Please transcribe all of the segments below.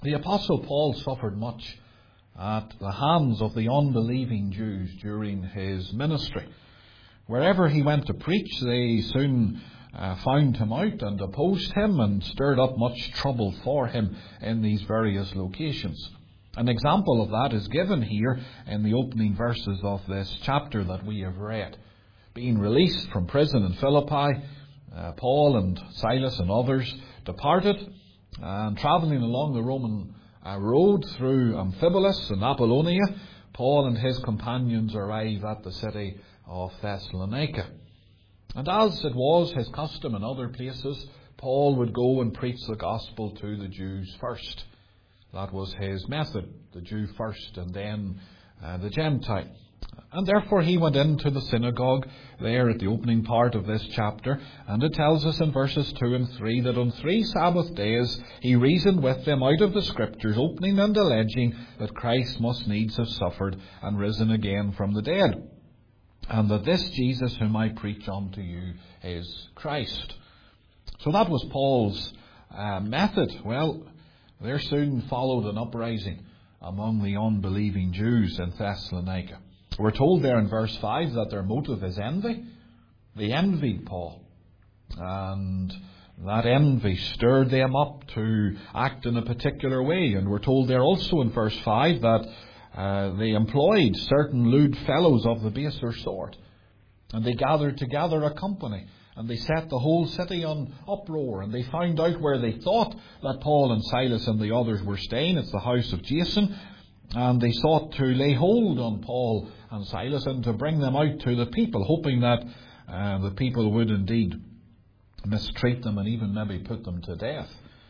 The Apostle Paul suffered much at the hands of the unbelieving Jews during his ministry. Wherever he went to preach, they soon found him out and opposed him and stirred up much trouble for him in these various locations. An example of that is given here in the opening verses of this chapter that we have read. Being released from prison in Philippi, Paul and Silas and others departed, and travelling along the Roman road through Amphipolis and Apollonia, Paul and his companions arrive at the city of Thessalonica. And as it was his custom in other places, Paul would go and preach the gospel to the Jews first. That was his method, the Jew first and then the Gentile. And therefore he went into the synagogue there at the opening part of this chapter, and it tells us in verses 2 and 3 that on 3 Sabbath days he reasoned with them out of the Scriptures, opening and alleging that Christ must needs have suffered and risen again from the dead, and that this Jesus whom I preach unto you is Christ. So that was Paul's method. Well, there soon followed an uprising among the unbelieving Jews in Thessalonica. We're told there in verse 5 that their motive is envy. They envied Paul, and that envy stirred them up to act in a particular way. And we're told there also in verse 5 that they employed certain lewd fellows of the baser sort, and they gathered together a company, and they set the whole city on uproar, and they found out where they thought that Paul and Silas and the others were staying. It's the house of Jason. And they sought to lay hold on Paul and Silas and to bring them out to the people, hoping that the people would indeed mistreat them and even maybe put them to death.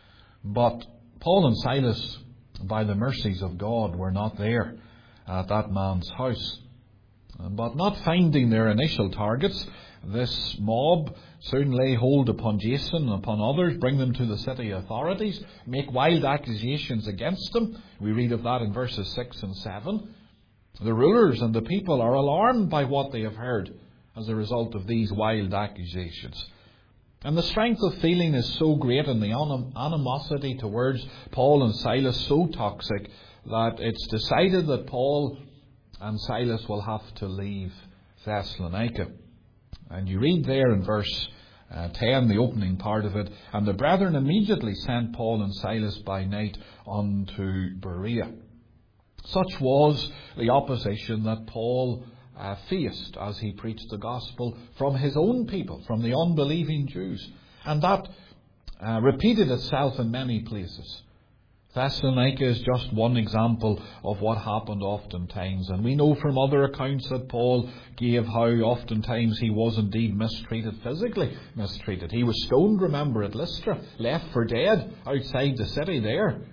But Paul and Silas, by the mercies of God, were not there at that man's house. But not finding their initial targets, this mob soon lay hold upon Jason and upon others, bring them to the city authorities, make wild accusations against them. We read of that in verses 6 and 7. The rulers and the people are alarmed by what they have heard as a result of these wild accusations. And the strength of feeling is so great and the animosity towards Paul and Silas so toxic that it's decided that Paul and Silas will have to leave Thessalonica. And you read there in verse 10, the opening part of it, and the brethren immediately sent Paul and Silas by night unto Berea. Such was the opposition that Paul faced as he preached the gospel from his own people, from the unbelieving Jews. And that repeated itself in many places. Thessalonica is just one example of what happened oftentimes. And we know from other accounts that Paul gave how oftentimes he was indeed mistreated, physically mistreated. He was stoned, remember, at Lystra, left for dead outside the city there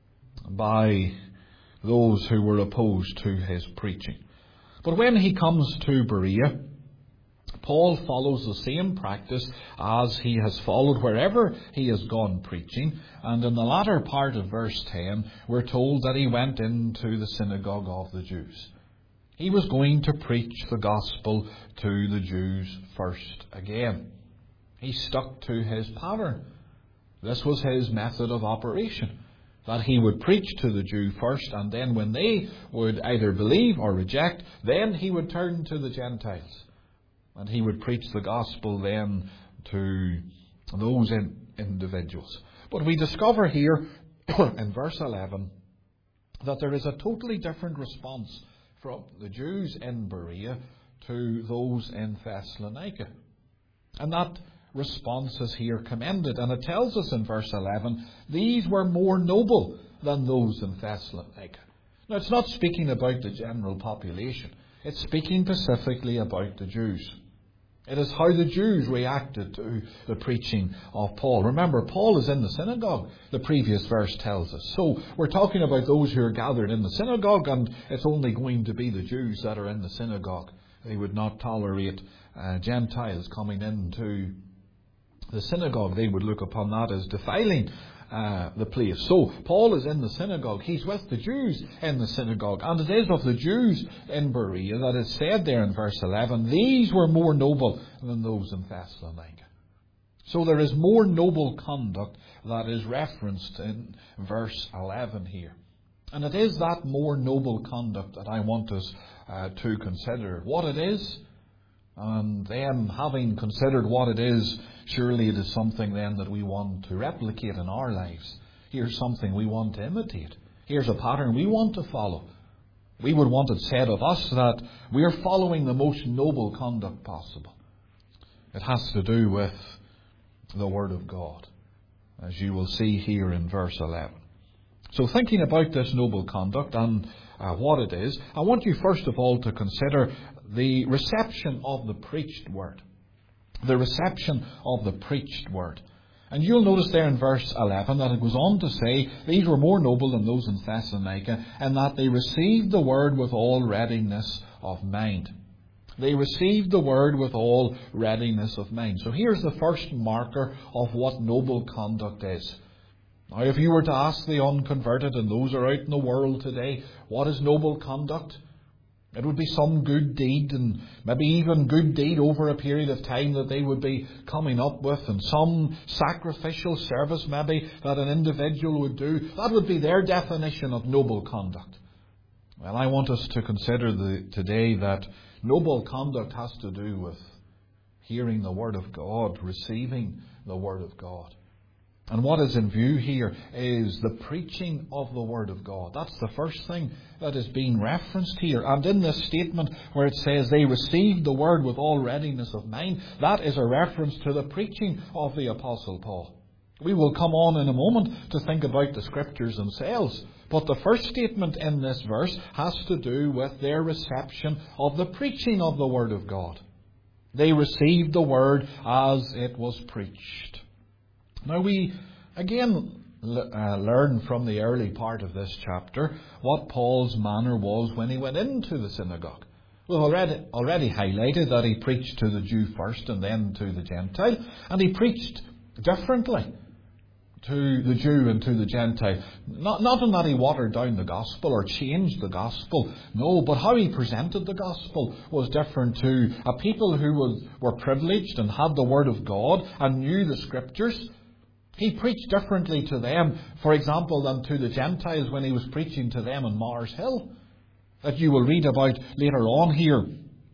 by those who were opposed to his preaching. But when he comes to Berea, Paul follows the same practice as he has followed wherever he has gone preaching. And in the latter part of verse 10, we're told that he went into the synagogue of the Jews. He was going to preach the gospel to the Jews first again. He stuck to his pattern. This was his method of operation, that he would preach to the Jew first, and then when they would either believe or reject, then he would turn to the Gentiles. And he would preach the gospel then to those individuals. But we discover here in verse 11 that there is a totally different response from the Jews in Berea to those in Thessalonica. And that response is here commended. And it tells us in verse 11, these were more noble than those in Thessalonica. Now, it's not speaking about the general population. It's speaking specifically about the Jews. It is how the Jews reacted to the preaching of Paul. Remember, Paul is in the synagogue, the previous verse tells us. So we're talking about those who are gathered in the synagogue, and it's only going to be the Jews that are in the synagogue. They would not tolerate Gentiles coming into the synagogue. They would look upon that as defiling the place. So Paul is in the synagogue. He's with the Jews in the synagogue. And it is of the Jews in Berea that is said there in verse 11, these were more noble than those in Thessalonica. So there is more noble conduct that is referenced in verse 11 here. And it is that more noble conduct that I want us to consider what it is. And then, having considered what it is, surely it is something then that we want to replicate in our lives. Here's something we want to imitate. Here's a pattern we want to follow. We would want it said of us that we are following the most noble conduct possible. It has to do with the Word of God, as you will see here in verse 11. So thinking about this noble conduct and what it is, I want you first of all to consider the reception of the preached Word. The reception of the preached Word. And you'll notice there in verse 11 that it goes on to say, these were more noble than those in Thessalonica, and that they received the Word with all readiness of mind. They received the Word with all readiness of mind. So here's the first marker of what noble conduct is. Now, if you were to ask the unconverted and those who are out in the world today, what is noble conduct? It would be some good deed, and maybe even good deed over a period of time that they would be coming up with, and some sacrificial service maybe that an individual would do. That would be their definition of noble conduct. Well, I want us to consider today that noble conduct has to do with hearing the Word of God, receiving the Word of God. And what is in view here is the preaching of the Word of God. That's the first thing that is being referenced here. And in this statement where it says they received the Word with all readiness of mind, that is a reference to the preaching of the Apostle Paul. We will come on in a moment to think about the Scriptures themselves. But the first statement in this verse has to do with their reception of the preaching of the Word of God. They received the Word as it was preached. Now we again learn from the early part of this chapter what Paul's manner was when he went into the synagogue. We've already highlighted that he preached to the Jew first and then to the Gentile, and he preached differently to the Jew and to the Gentile. Not in that he watered down the gospel or changed the gospel, no, but how he presented the gospel was different to a people who were privileged and had the Word of God and knew the Scriptures. He preached differently to them, for example, than to the Gentiles when he was preaching to them on Mars Hill, that you will read about later on here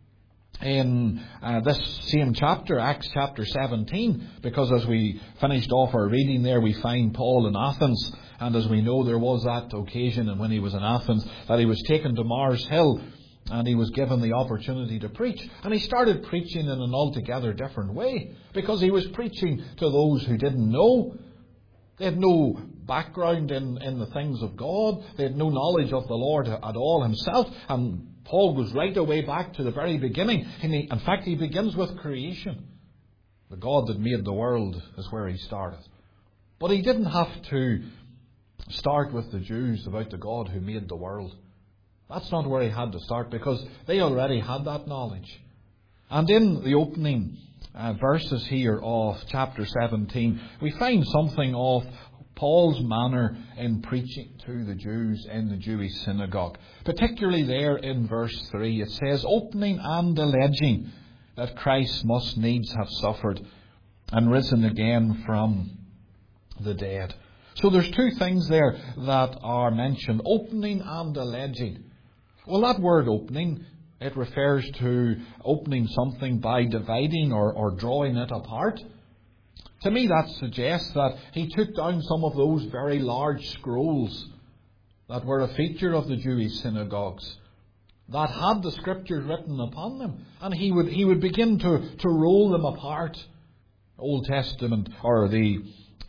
in this same chapter, Acts chapter 17, because as we finished off our reading there, we find Paul in Athens, and as we know, there was that occasion, and when he was in Athens, that he was taken to Mars Hill, and he was given the opportunity to preach. And he started preaching in an altogether different way, because he was preaching to those who didn't know. They had no background in the things of God. They had no knowledge of the Lord at all himself. And Paul goes right away back to the very beginning. And in fact, he begins with creation. The God that made the world is where he started. But he didn't have to start with the Jews about the God who made the world. That's not where he had to start, because they already had that knowledge. And in the opening verses here of chapter 17, we find something of Paul's manner in preaching to the Jews in the Jewish synagogue. Particularly there in verse 3, it says, opening and alleging that Christ must needs have suffered and risen again from the dead. So there's two things there that are mentioned, opening and alleging. Well, that word opening, it refers to opening something by dividing or drawing it apart. To me, that suggests that he took down some of those very large scrolls that were a feature of the Jewish synagogues, that had the Scriptures written upon them, and he would begin to roll them apart. Old Testament, or the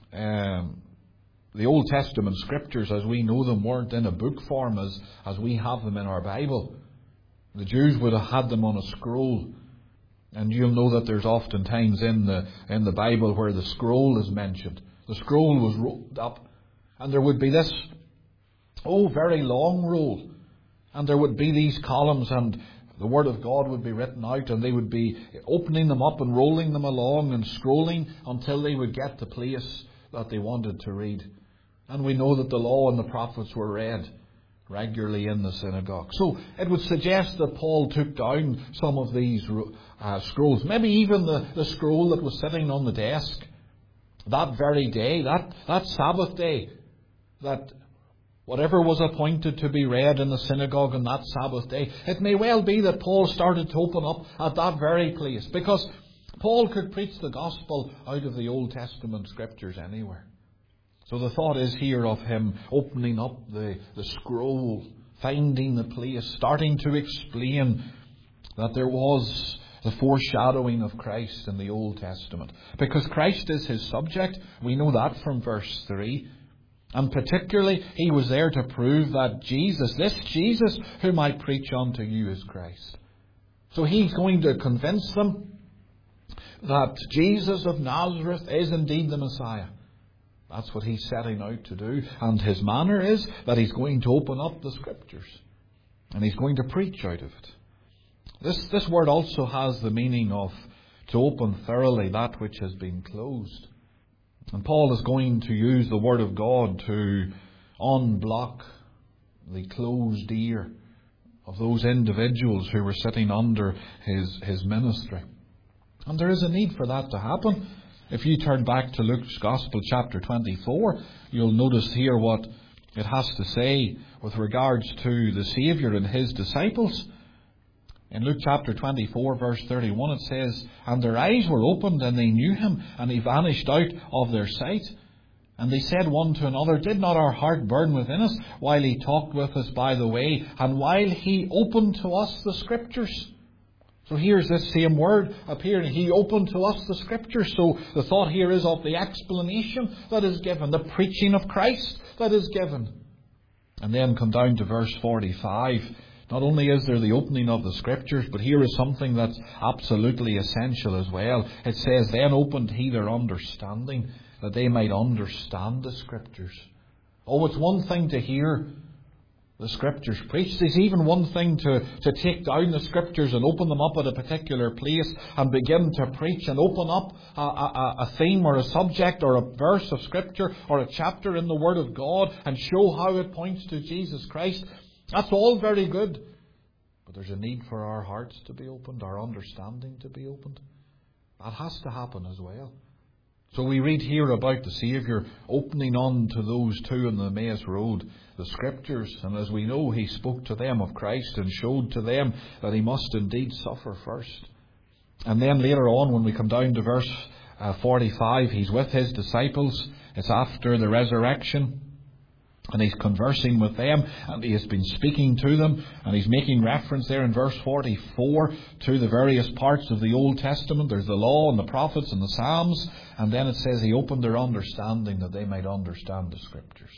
Old Testament Scriptures as we know them weren't in a book form as we have them in our Bible. The Jews would have had them on a scroll. And you'll know that there's often times in the Bible where the scroll is mentioned. The scroll was rolled up, and there would be this very long roll. And there would be these columns, and the Word of God would be written out, and they would be opening them up and rolling them along and scrolling until they would get the place that they wanted to read. And we know that the law and the prophets were read regularly in the synagogue. So it would suggest that Paul took down some of these scrolls. Maybe even the scroll that was sitting on the desk that very day, that Sabbath day, that whatever was appointed to be read in the synagogue on that Sabbath day, it may well be that Paul started to open up at that very place, because Paul could preach the gospel out of the Old Testament scriptures anywhere. So the thought is here of him opening up the scroll, finding the place, starting to explain that there was the foreshadowing of Christ in the Old Testament. Because Christ is his subject, we know that from verse 3. And particularly, he was there to prove that Jesus, this Jesus whom I preach unto you, is Christ. So he's going to convince them that Jesus of Nazareth is indeed the Messiah. That's what he's setting out to do. And his manner is that he's going to open up the Scriptures. And he's going to preach out of it. This word also has the meaning of to open thoroughly that which has been closed. And Paul is going to use the Word of God to unblock the closed ear of those individuals who were sitting under his ministry. And there is a need for that to happen. If you turn back to Luke's Gospel chapter 24, you'll notice here what it has to say with regards to the Saviour and his disciples. In Luke chapter 24 verse 31 it says, "And their eyes were opened, and they knew him, and he vanished out of their sight. And they said one to another, Did not our heart burn within us while he talked with us by the way, and while he opened to us the Scriptures?" So here's this same word appearing. He opened to us the Scriptures. So the thought here is of the explanation that is given, the preaching of Christ that is given. And then come down to verse 45. Not only is there the opening of the Scriptures, but here is something that's absolutely essential as well. It says, "Then opened he their understanding, that they might understand the Scriptures." Oh, it's one thing to hear the Scriptures preached. It's even one thing to take down the Scriptures and open them up at a particular place and begin to preach and open up a theme or a subject or a verse of Scripture or a chapter in the Word of God and show how it points to Jesus Christ. That's all very good. But there's a need for our hearts to be opened, our understanding to be opened. That has to happen as well. So we read here about the Saviour opening on to those two on the Emmaus Road the Scriptures. And as we know, he spoke to them of Christ and showed to them that he must indeed suffer first. And then later on, when we come down to verse 45, he's with his disciples. It's after the resurrection. And he's conversing with them, and he has been speaking to them, and he's making reference there in verse 44 to the various parts of the Old Testament. There's the law and the prophets and the Psalms, and then it says he opened their understanding that they might understand the Scriptures.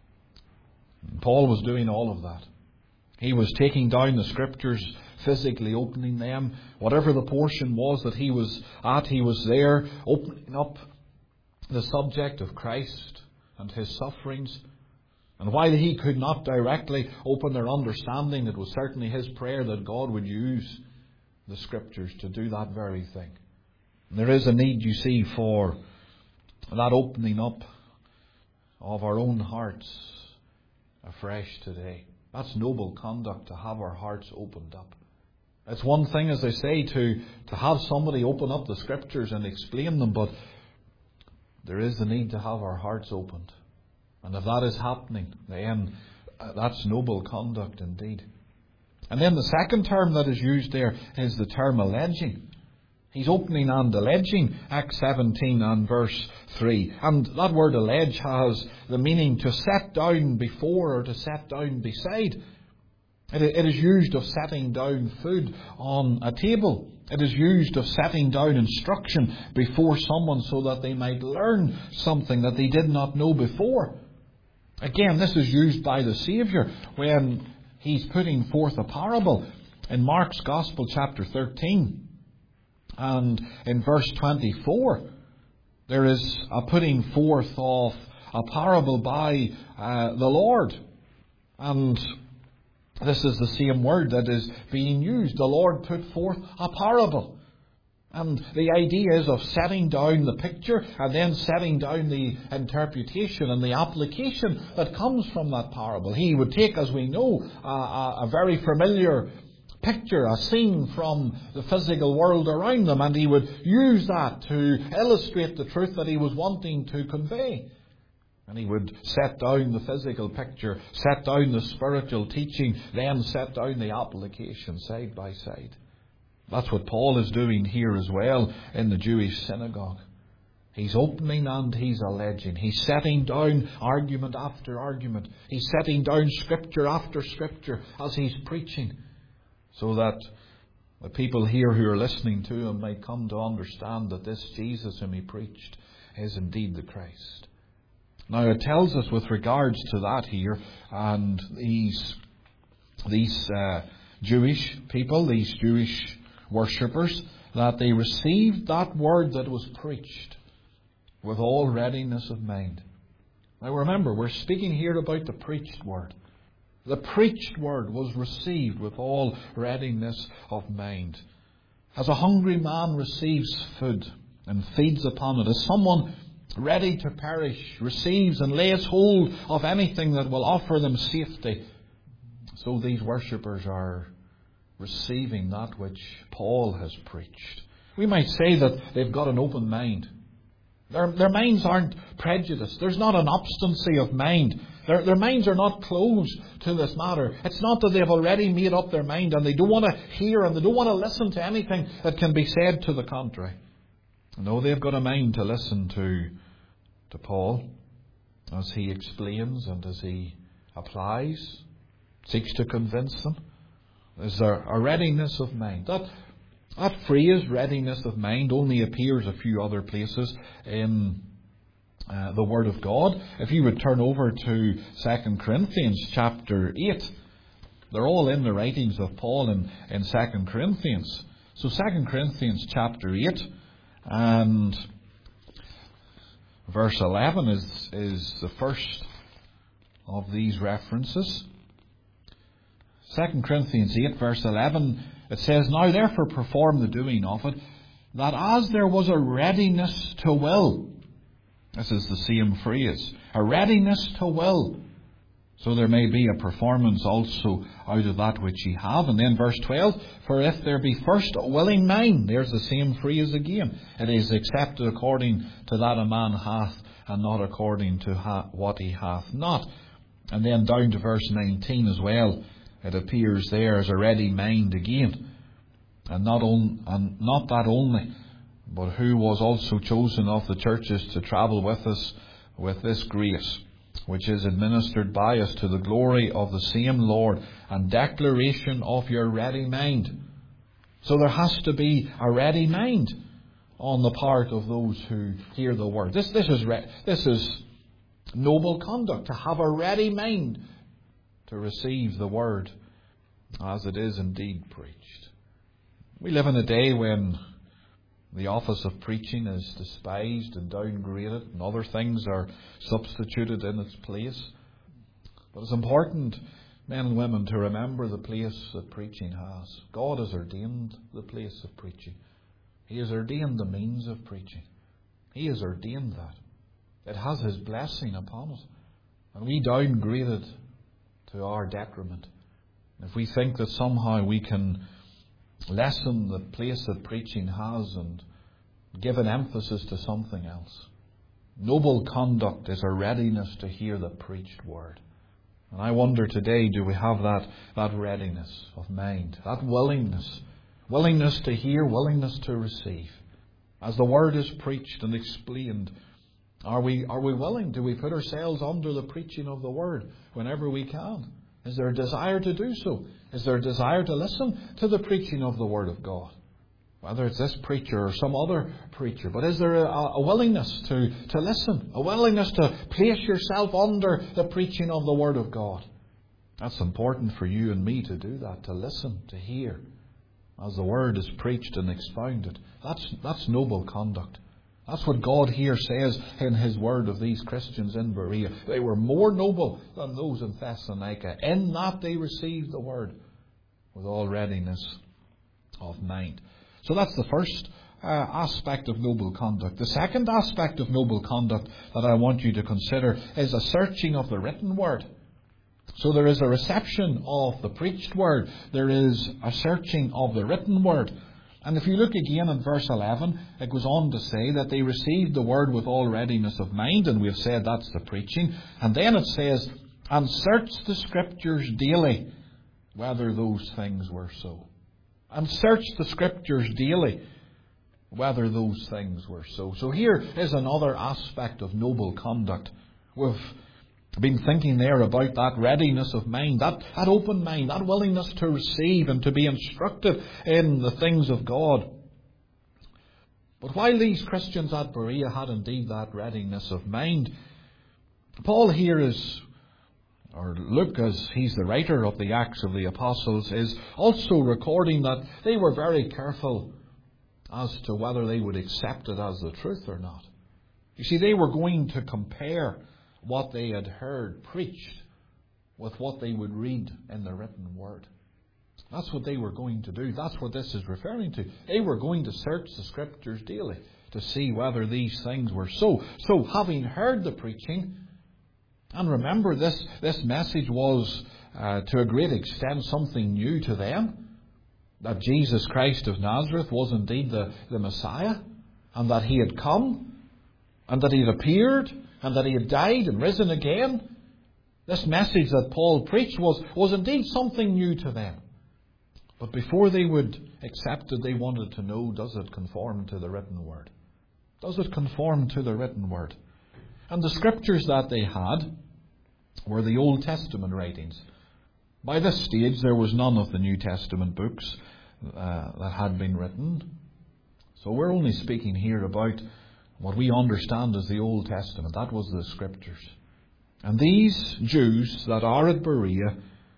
And Paul was doing all of that. He was taking down the Scriptures, physically opening them. Whatever the portion was that he was at, he was there opening up the subject of Christ and his sufferings. And while he could not directly open their understanding, it was certainly his prayer that God would use the Scriptures to do that very thing. And there is a need, you see, for that opening up of our own hearts afresh today. That's noble conduct, to have our hearts opened up. It's one thing, as I say, to have somebody open up the Scriptures and explain them, but there is the need to have our hearts opened. And if that is happening, then that's noble conduct indeed. And then the second term that is used there is the term alleging. He's opening and alleging, Acts 17 and verse 3. And that word allege has the meaning to set down before or to set down beside. It is used of setting down food on a table. It is used of setting down instruction before someone so that they might learn something that they did not know before. Again, this is used by the Saviour when he's putting forth a parable in Mark's Gospel chapter 13. And in verse 24, there is a putting forth of a parable by the Lord. And this is the same word that is being used. The Lord put forth a parable. And the idea is of setting down the picture and then setting down the interpretation and the application that comes from that parable. He would take, as we know, a very familiar picture, a scene from the physical world around them, and he would use that to illustrate the truth that he was wanting to convey. And he would set down the physical picture, set down the spiritual teaching, then set down the application side by side. That's what Paul is doing here as well in the Jewish synagogue. He's opening and he's alleging. He's setting down argument after argument. He's setting down scripture after scripture as he's preaching, so that the people here who are listening to him might come to understand that this Jesus whom he preached is indeed the Christ. Now it tells us with regards to that here, and these Jewish people, these Jewish worshippers, that they received that word that was preached with all readiness of mind. Now remember, we're speaking here about the preached word. The preached word was received with all readiness of mind. As a hungry man receives food and feeds upon it, as someone ready to perish receives and lays hold of anything that will offer them safety, so these worshippers are receiving that which Paul has preached. We might say that they've got an open mind. Their minds aren't prejudiced. There's not an obstinacy of mind. Their minds are not closed to this matter. It's not that they've already made up their mind and they don't want to hear and they don't want to listen to anything that can be said to the contrary. No, they've got a mind to listen to Paul as he explains and as he applies, seeks to convince them. There's a readiness of mind. That phrase, readiness of mind, only appears a few other places in the Word of God. If you would turn over to 2 Corinthians chapter 8, they're all in the writings of Paul in 2 Corinthians. So 2 Corinthians chapter 8 and verse 11 is the first of these references. 2 Corinthians 8 verse 11, it says, "Now therefore perform the doing of it, that as there was a readiness to will," this is the same phrase, a readiness to will, so there may be a performance also out of that which ye have. And then verse 12, "For if there be first a willing mind," there's the same phrase again, "it is accepted according to that a man hath, and not according to what he hath not." And then down to verse 19 as well, it appears there as a ready mind again. And not that only, but who was also chosen of the churches to travel with us with this grace, which is administered by us to the glory of the same Lord, and declaration of your ready mind. So there has to be a ready mind on the part of those who hear the word. This is noble conduct, to have a ready mind to receive the word as it is indeed preached. We live in a day when the office of preaching is despised and downgraded, and other things are substituted in its place. But it's important, men and women, to remember the place that preaching has. God has ordained the place of preaching. He has ordained the means of preaching. He has ordained that. It has His blessing upon it. And we downgrade it to our detriment. If we think that somehow we can lessen the place that preaching has and give an emphasis to something else. Noble conduct is a readiness to hear the preached word. And I wonder today, do we have that readiness of mind, that willingness to hear, willingness to receive? As the word is preached and explained, are we willing? Do we put ourselves under the preaching of the word whenever we can? Is there a desire to do so? Is there a desire to listen to the preaching of the Word of God? Whether it's this preacher or some other preacher. But is there a willingness to listen? A willingness to place yourself under the preaching of the Word of God? That's important for you and me to do that, to listen, to hear, as the Word is preached and expounded. That's noble conduct. That's what God here says in His word of these Christians in Berea. They were more noble than those in Thessalonica, in that they received the word with all readiness of mind. So that's the first aspect of noble conduct. The second aspect of noble conduct that I want you to consider is a searching of the written word. So there is a reception of the preached word. There is a searching of the written word. And if you look again at verse 11, it goes on to say that they received the word with all readiness of mind, and we've said that's the preaching. And then it says, and searched the Scriptures daily, whether those things were so. And searched the Scriptures daily, whether those things were so. So here is another aspect of noble conduct. We've been thinking there about that readiness of mind, that open mind, that willingness to receive and to be instructed in the things of God. But while these Christians at Berea had indeed that readiness of mind, Paul here or Luke, as he's the writer of the Acts of the Apostles, is also recording that they were very careful as to whether they would accept it as the truth or not. You see, they were going to compare what they had heard preached with what they would read in the written word. That's what they were going to do. That's what this is referring to. They were going to search the Scriptures daily to see whether these things were so. So, having heard the preaching, and remember this message was to a great extent something new to them, that Jesus Christ of Nazareth was indeed the Messiah, and that He had come, and that He had appeared, and that He had died and risen again. This message that Paul preached was indeed something new to them. But before they would accept it, they wanted to know, does it conform to the written word? Does it conform to the written word? And the Scriptures that they had were the Old Testament writings. By this stage, there was none of the New Testament books that had been written. So we're only speaking here about what we understand as the Old Testament. That was the Scriptures. And these Jews that are at Berea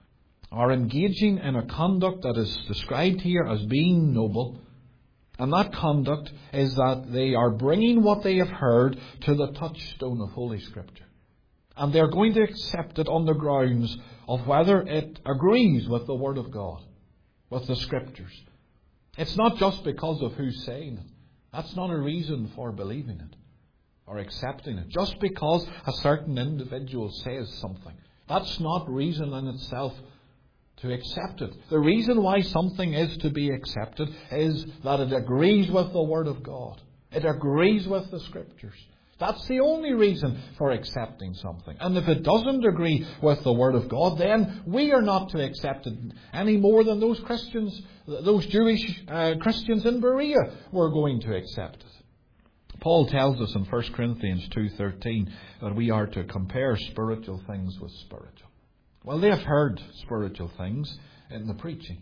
are engaging in a conduct that is described here as being noble. And that conduct is that they are bringing what they have heard to the touchstone of Holy Scripture. And they're going to accept it on the grounds of whether it agrees with the Word of God, with the Scriptures. It's not just because of who's saying it. That's not a reason for believing it or accepting it. Just because a certain individual says something, that's not reason in itself to accept it. The reason why something is to be accepted is that it agrees with the Word of God. It agrees with the Scriptures. That's the only reason for accepting something. And if it doesn't agree with the Word of God, then we are not to accept it any more than those Christians, those Jewish Christians in Berea were going to accept it. Paul tells us in 1 Corinthians 2:13 that we are to compare spiritual things with spiritual. Well, they have heard spiritual things in the preaching.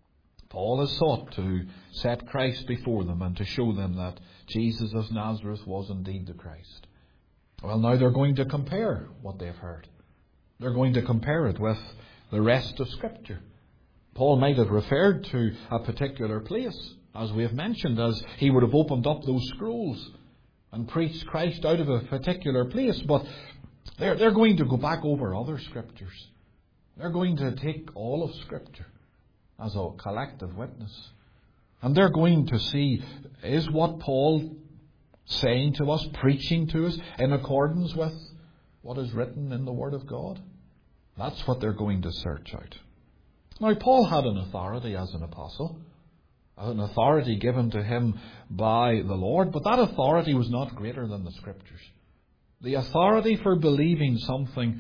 Paul has sought to set Christ before them and to show them that Jesus of Nazareth was indeed the Christ. Well, now they're going to compare what they've heard. They're going to compare it with the rest of Scripture. Paul might have referred to a particular place, as we have mentioned, as he would have opened up those scrolls and preached Christ out of a particular place. But they're going to go back over other Scriptures. They're going to take all of Scripture as a collective witness. And they're going to see, is what Paul saying to us, preaching to us, in accordance with what is written in the Word of God? That's what they're going to search out. Now, Paul had an authority as an apostle, an authority given to him by the Lord, but that authority was not greater than the Scriptures. The authority for believing something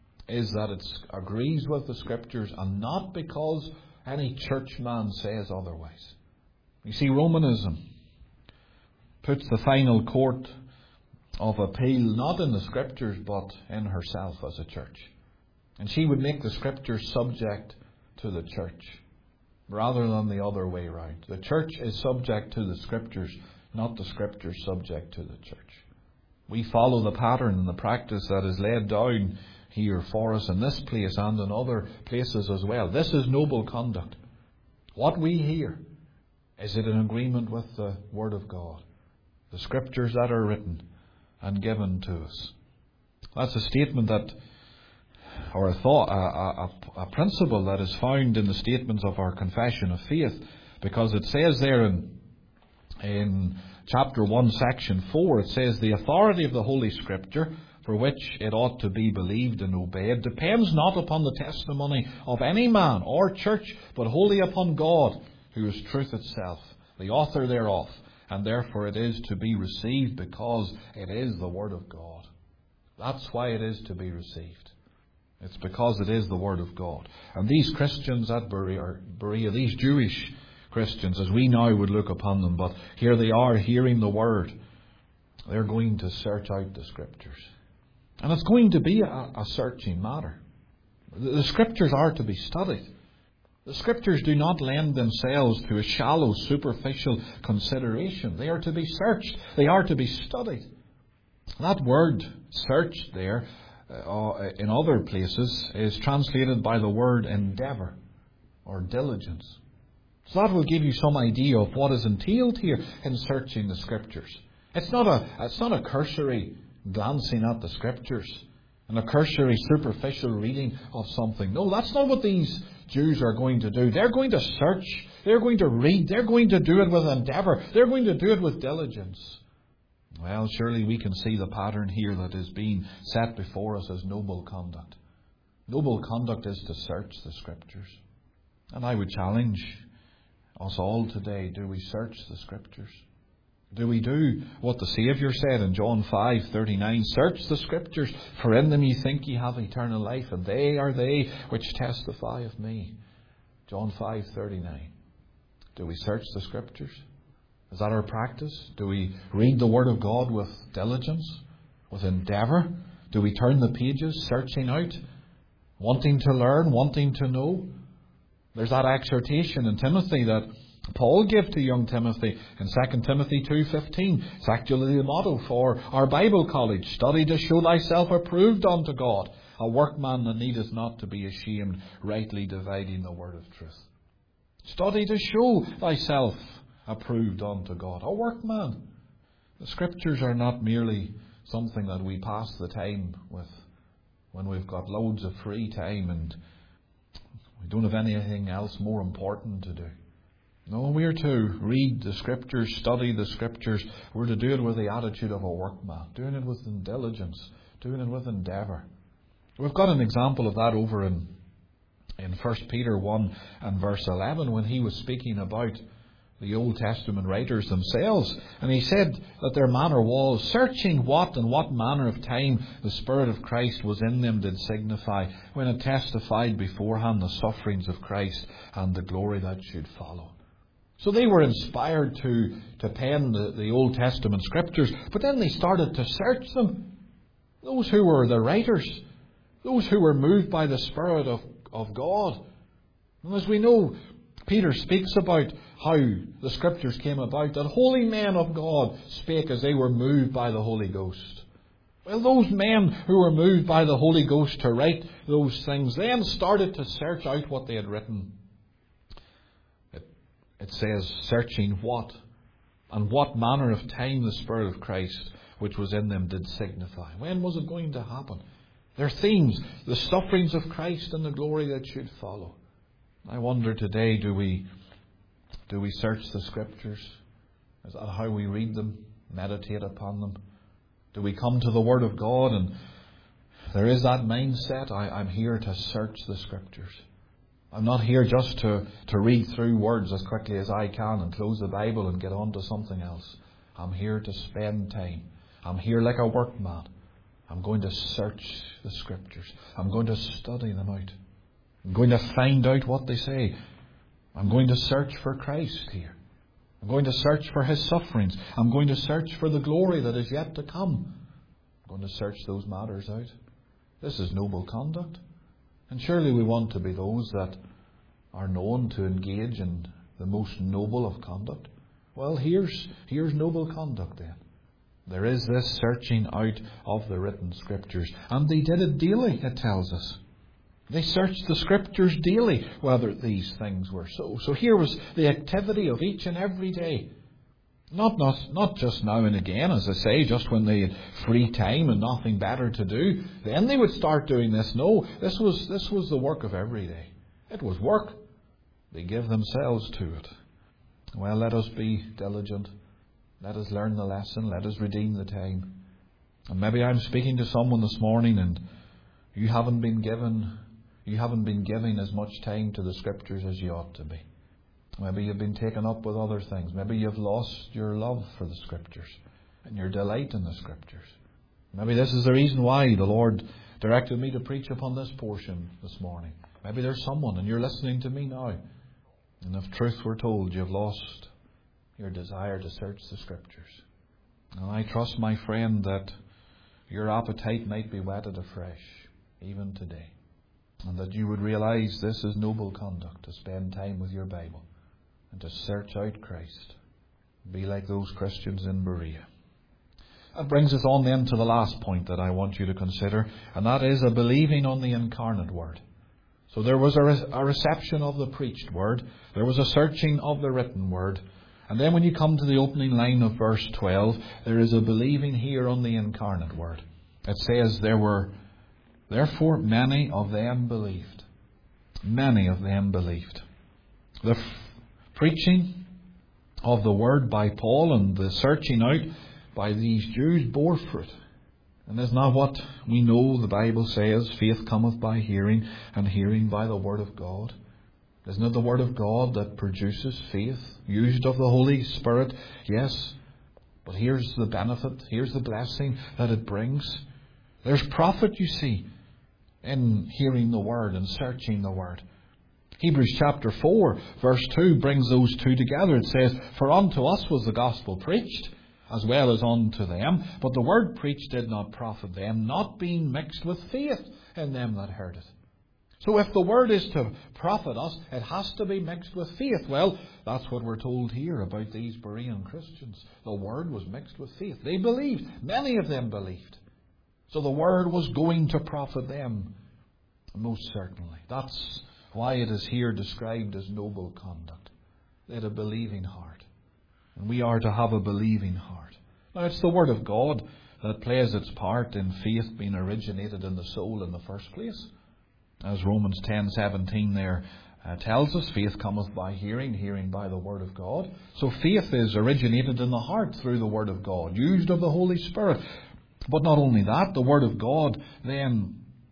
is that it agrees with the Scriptures, and not because any churchman says otherwise. You see, Romanism puts the final court of appeal not in the Scriptures but in herself as a church. And she would make the Scriptures subject to the church rather than the other way round. The church is subject to the Scriptures, not the Scriptures subject to the church. We follow the pattern and the practice that is laid down here for us in this place and in other places as well. This is noble conduct. What we hear, is it in agreement with the Word of God? The Scriptures that are written and given to us. That's a statement that, or a thought, a principle that is found in the statements of our confession of faith, because it says there in chapter 1, section 4, it says, the authority of the Holy Scripture for which it ought to be believed and obeyed, depends not upon the testimony of any man or church, but wholly upon God, who is truth itself, the author thereof, and therefore it is to be received because it is the Word of God. That's why it is to be received. It's because it is the Word of God. And these Christians at Berea, these Jewish Christians, as we now would look upon them, but here they are hearing the Word, they're going to search out the Scriptures. And it's going to be a searching matter. The Scriptures are to be studied. The Scriptures do not lend themselves to a shallow, superficial consideration. They are to be searched. They are to be studied. That word, searched there, in other places, is translated by the word endeavour or diligence. So that will give you some idea of what is entailed here in searching the Scriptures. It's not a cursory glancing at the Scriptures and a cursory superficial reading of something. No, that's not what these Jews are going to do. They're going to search. They're going to read. They're going to do it with endeavour. They're going to do it with diligence. Well, surely we can see the pattern here that is being set before us as noble conduct. Noble conduct is to search the Scriptures. And I would challenge us all today, do we search the Scriptures? Do we do what the Saviour said in John 5:39? Search the Scriptures, for in them ye think ye have eternal life, and they are they which testify of me. John 5:39. Do we search the Scriptures? Is that our practice? Do we read the Word of God with diligence, with endeavour? Do we turn the pages, searching out, wanting to learn, wanting to know? There's that exhortation in Timothy that Paul gave to young Timothy in 2 Timothy 2:15. It's actually the motto for our Bible college. Study to show thyself approved unto God, a workman that needeth not to be ashamed, rightly dividing the word of truth. Study to show thyself approved unto God, a workman. The Scriptures are not merely something that we pass the time with when we've got loads of free time and we don't have anything else more important to do. No, we are to read the Scriptures, study the Scriptures. We're to do it with the attitude of a workman, doing it with diligence, doing it with endeavour. We've got an example of that over in 1 Peter 1 and verse 11 when he was speaking about the Old Testament writers themselves. And he said that their manner was, searching what and what manner of time the Spirit of Christ was in them did signify, when it testified beforehand the sufferings of Christ and the glory that should follow. So they were inspired to pen the Old Testament Scriptures, but then they started to search them. Those who were the writers, those who were moved by the Spirit of God. And as we know, Peter speaks about how the Scriptures came about, that holy men of God spake as they were moved by the Holy Ghost. Well, those men who were moved by the Holy Ghost to write those things then started to search out what they had written. It says, searching what and what manner of time the Spirit of Christ which was in them did signify. When was it going to happen? Their themes, the sufferings of Christ and the glory that should follow. I wonder today, do we search the Scriptures? Is that how we read them, meditate upon them? Do we come to the Word of God and there is that mindset, I'm here to search the Scriptures. I'm not here just to read through words as quickly as I can and close the Bible and get on to something else. I'm here to spend time. I'm here like a workman. I'm going to search the Scriptures. I'm going to study them out. I'm going to find out what they say. I'm going to search for Christ here. I'm going to search for His sufferings. I'm going to search for the glory that is yet to come. I'm going to search those matters out. This is noble conduct. And surely we want to be those that are known to engage in the most noble of conduct. Well, here's noble conduct then. There is this searching out of the written Scriptures. And they did it daily, it tells us. They searched the Scriptures daily, whether these things were so. So here was the activity of each and every day. Not just now and again, as I say, just when they had free time and nothing better to do. Then they would start doing this. No, this was the work of every day. It was work. They give themselves to it. Well, let us be diligent. Let us learn the lesson. Let us redeem the time. And maybe I'm speaking to someone this morning and you haven't been giving as much time to the Scriptures as you ought to be. Maybe you've been taken up with other things. Maybe you've lost your love for the Scriptures and your delight in the Scriptures. Maybe this is the reason why the Lord directed me to preach upon this portion this morning. Maybe there's someone and you're listening to me now, and if truth were told, you've lost your desire to search the Scriptures. And I trust, my friend, that your appetite might be whetted afresh, even today. And that you would realize this is noble conduct, to spend time with your Bible and to search out Christ. Be like those Christians in Berea. That brings us on then to the last point that I want you to consider, and that is a believing on the incarnate Word. So there was a reception of the preached Word, there was a searching of the written Word, and then when you come to the opening line of verse 12, there is a believing here on the incarnate Word. It says, there were therefore many of them believed. Many of them believed. The preaching of the Word by Paul and the searching out by these Jews bore fruit. And isn't that what we know the Bible says? Faith cometh by hearing, and hearing by the Word of God. Isn't it the Word of God that produces faith? Used of the Holy Spirit, yes. But here's the benefit, here's the blessing that it brings. There's profit, you see, in hearing the Word and searching the Word. Hebrews chapter 4, verse 2 brings those two together. It says, for unto us was the gospel preached, as well as unto them. But the word preached did not profit them, not being mixed with faith in them that heard it. So if the word is to profit us, it has to be mixed with faith. Well, that's what we're told here about these Berean Christians. The word was mixed with faith. They believed. Many of them believed. So the word was going to profit them, most certainly. That's why it is here described as noble conduct. They had a believing heart. And we are to have a believing heart. Now, it's the Word of God that plays its part in faith being originated in the soul in the first place. As Romans 10:17 there tells us, faith cometh by hearing, hearing by the Word of God. So faith is originated in the heart through the Word of God, used of the Holy Spirit. But not only that, the Word of God then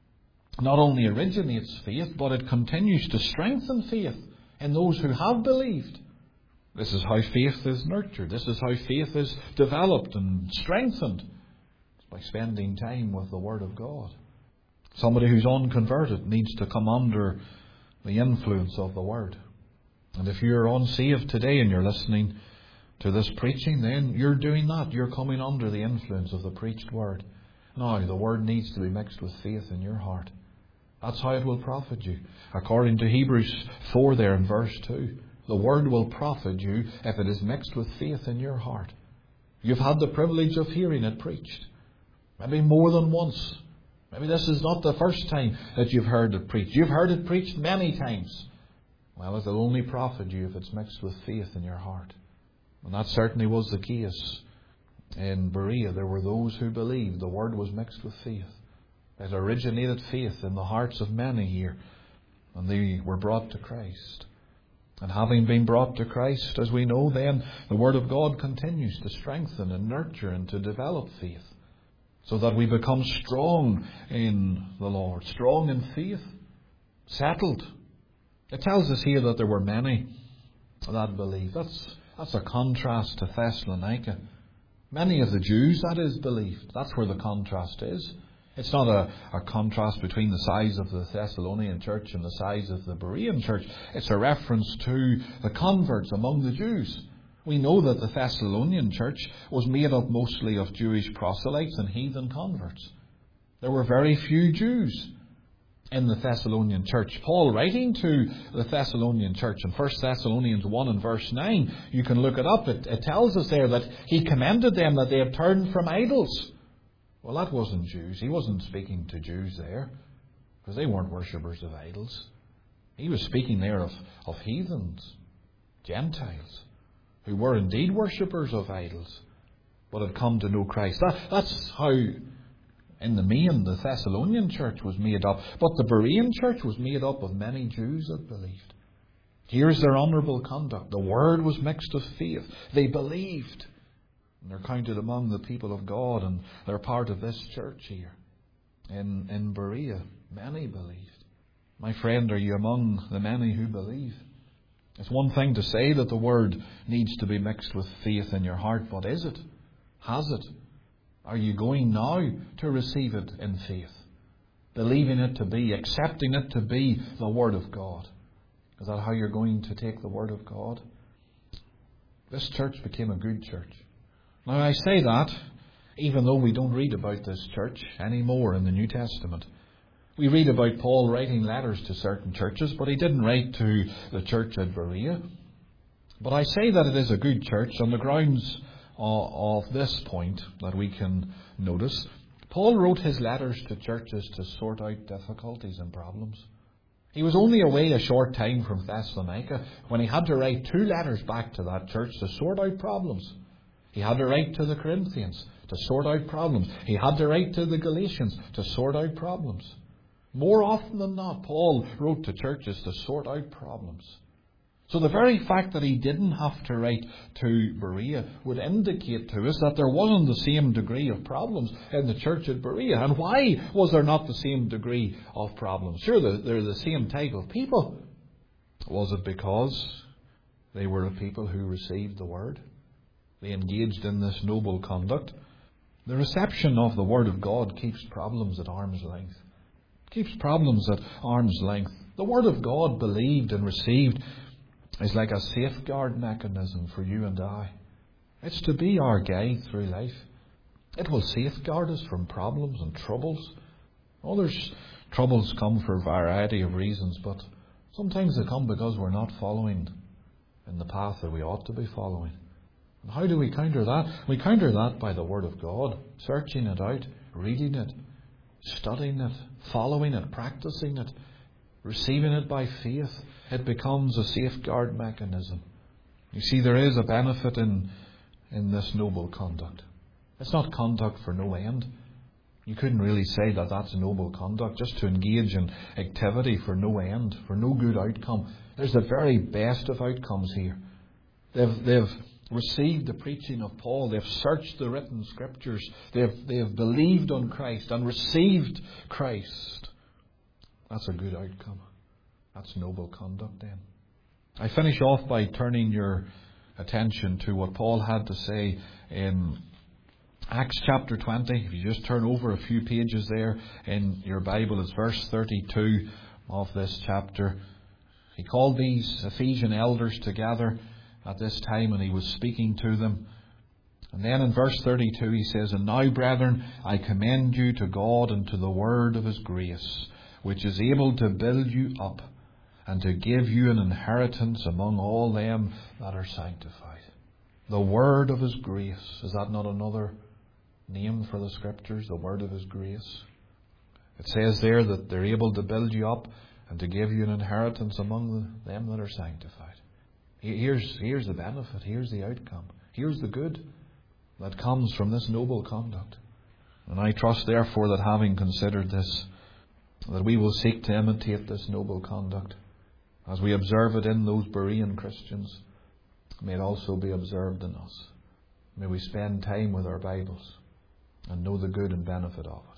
not only originates faith, but it continues to strengthen faith in those who have believed. This is how faith is nurtured. This is how faith is developed and strengthened. It's by spending time with the Word of God. Somebody who's unconverted needs to come under the influence of the Word. And if you're unsaved today and you're listening to this preaching, then you're doing that. You're coming under the influence of the preached Word. Now, the Word needs to be mixed with faith in your heart. That's how it will profit you. According to Hebrews 4 there in verse 2. The Word will profit you if it is mixed with faith in your heart. You've had the privilege of hearing it preached. Maybe more than once. Maybe this is not the first time that you've heard it preached. You've heard it preached many times. Well, it'll only profit you if it's mixed with faith in your heart. And that certainly was the case in Berea. There were those who believed the Word was mixed with faith. It originated faith in the hearts of many here. And they were brought to Christ. And having been brought to Christ, as we know, then the Word of God continues to strengthen and nurture and to develop faith, so that we become strong in the Lord, strong in faith, settled. It tells us here that there were many that believed. That's a contrast to Thessalonica. Many of the Jews, that is, believed. That's where the contrast is. It's not a contrast between the size of the Thessalonian church and the size of the Berean church. It's a reference to the converts among the Jews. We know that the Thessalonian church was made up mostly of Jewish proselytes and heathen converts. There were very few Jews in the Thessalonian church. Paul, writing to the Thessalonian church in 1 Thessalonians 1 and verse 9, you can look it up. It tells us there that he commended them that they had turned from idols. Well, that wasn't Jews. He wasn't speaking to Jews there, because they weren't worshippers of idols. He was speaking there of heathens, Gentiles, who were indeed worshippers of idols, but had come to know Christ. That's how, in the main, the Thessalonian church was made up. But the Berean church was made up of many Jews that believed. Here's their honourable conduct. The Word was mixed with faith. They believed. And they're counted among the people of God, and they're part of this church here. In Berea, many believed. My friend, are you among the many who believe? It's one thing to say that the Word needs to be mixed with faith in your heart, but is it? Has it? Are you going now to receive it in faith? Believing it to be, accepting it to be the Word of God. Is that how you're going to take the Word of God? This church became a good church. Now I say that even though we don't read about this church anymore in the New Testament. We read about Paul writing letters to certain churches, but he didn't write to the church at Berea. But I say that it is a good church on the grounds of this point that we can notice. Paul wrote his letters to churches to sort out difficulties and problems. He was only away a short time from Thessalonica when he had to write 2 letters back to that church to sort out problems. He had to write to the Corinthians to sort out problems. He had to write to the Galatians to sort out problems. More often than not, Paul wrote to churches to sort out problems. So the very fact that he didn't have to write to Berea would indicate to us that there wasn't the same degree of problems in the church at Berea. And why was there not the same degree of problems? Sure, they're the same type of people. Was it because they were a people who received the Word? They engaged in this noble conduct. The reception of the Word of God keeps problems at arm's length. Keeps problems at arm's length. The Word of God believed and received is like a safeguard mechanism for you and I. It's to be our guide through life. It will safeguard us from problems and troubles. There's troubles come for a variety of reasons, but sometimes they come because we're not following in the path that we ought to be following. And how do we counter that? We counter that by the Word of God, searching it out, reading it, studying it, following it, practicing it, receiving it by faith. It becomes a safeguard mechanism. You see, there is a benefit in this noble conduct. It's not conduct for no end. You couldn't really say that that's noble conduct, just to engage in activity for no end, for no good outcome. There's the very best of outcomes here. They've received the preaching of Paul. They've searched the written scriptures. They've believed on Christ and received Christ. That's a good outcome. That's noble conduct then. I finish off by turning your attention to what Paul had to say in Acts chapter 20. If you just turn over a few pages there in your Bible, it's verse 32 of this chapter. He called these Ephesian elders together at this time, and he was speaking to them. And then in verse 32 he says, "And now, brethren, I commend you to God and to the word of his grace, which is able to build you up and to give you an inheritance among all them that are sanctified." The word of his grace. Is that not another name for the scriptures? The word of his grace. It says there that they're able to build you up and to give you an inheritance among them that are sanctified. Here's the benefit. Here's the outcome. Here's the good that comes from this noble conduct. And I trust, therefore, that having considered this, that we will seek to imitate this noble conduct as we observe it in those Berean Christians. May it also be observed in us. May we spend time with our Bibles and know the good and benefit of it.